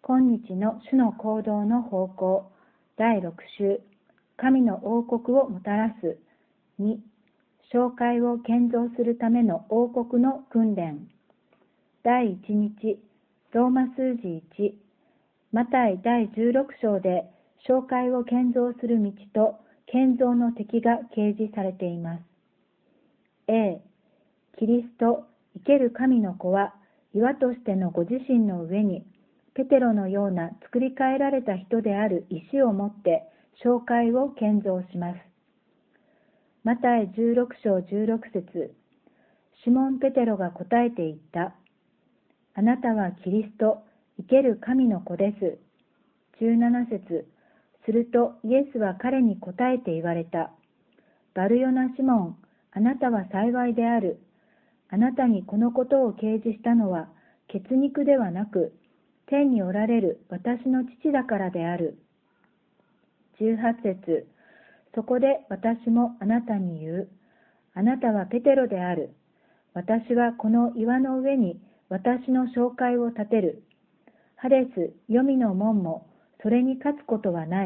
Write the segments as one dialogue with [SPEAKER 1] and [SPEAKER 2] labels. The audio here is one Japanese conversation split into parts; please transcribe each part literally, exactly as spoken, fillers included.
[SPEAKER 1] 今日の主の行動の方向だいろく週、神の王国をもたらす。に、教会を建造するための王国の訓練。だいいち日、ローマ数字いち、マタイだいじゅうろく章で教会を建造する道と建造の敵が掲示されています。A、キリスト、生ける神の子は岩としてのご自身の上にペテロのような作り変えられた人である石を持って教会を建造します。マタイじゅうろく章じゅうろく節、シモン・ペテロが答えて言った。あなたはキリスト、生ける神の子です。じゅうなな節、するとイエスは彼に答えて言われた。バルヨナ・シモン、あなたは幸いである。あなたにこのことを掲示したのは血肉ではなく、天におられる私の父だからである。じゅうはち節、そこで私もあなたに言う。あなたはペテロである。私はこの岩の上に私の教会を建てる。ハデス、黄泉の門もそれに勝つことはない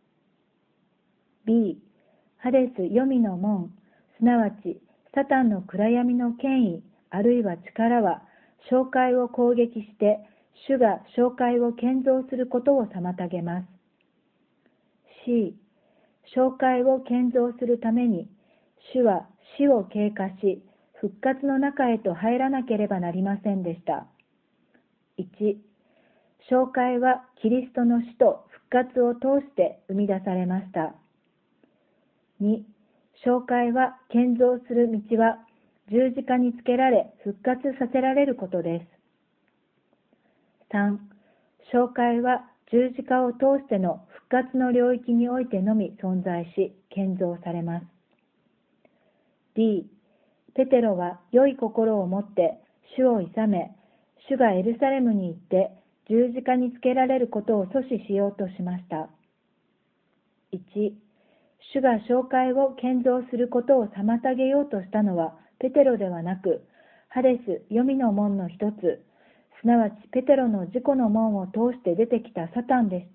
[SPEAKER 1] 。B、ハデス、黄泉の門、すなわちサタンの暗闇の権威あるいは力は教会を攻撃して主が教会を建造することを妨げます。C、教会を建造するために主は死を経過し復活の中へと入らなければなりませんでした。いち、教会はキリストの死と復活を通して生み出されました。に、教会は建造する道は十字架につけられ復活させられることです。さん、教会は十字架を通しての復活の領域においてのみ存在し建造されます。D、ペテロは良い心を持って主を諌め、主がエルサレムに行って十字架につけられることを阻止しようとしました。いち、主が教会を建造することを妨げようとしたのはペテロではなく、ハデス、黄泉の門の一つ、すなわちペテロの自己の門を通して出てきたサタンでした。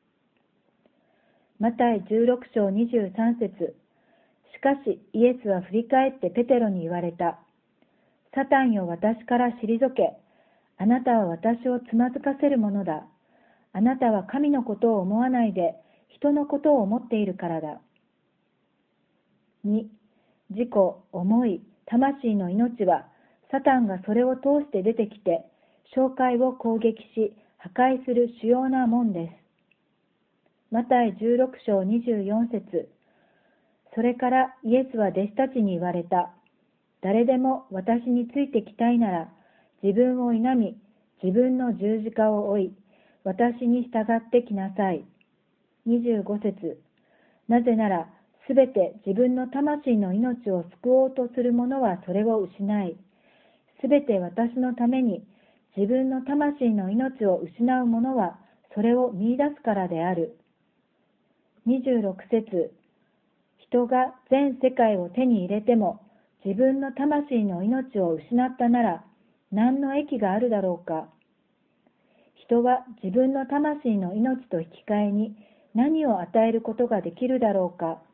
[SPEAKER 1] マタイじゅうろく章にじゅうさん節、しかしイエスは振り返ってペテロに言われた。サタンよ、私から退け。あなたは私をつまずかせるものだ。あなたは神のことを思わないで人のことを思っているからだ。に、自己、思い、魂の命はサタンがそれを通して出てきて教会を攻撃し破壊する主要な門です。マタイじゅうろく章にじゅうよん節、それからイエスは弟子たちに言われた。誰でも私についてきたいなら自分を否み自分の十字架を追い私に従ってきなさい。にじゅうご節、なぜならすべて自分の魂の命を救おうとする者はそれを失い、すべて私のために自分の魂の命を失う者はそれを見出すからである。にじゅうろく節、人が全世界を手に入れても自分の魂の命を失ったなら何の益があるだろうか。人は自分の魂の命と引き換えに何を与えることができるだろうか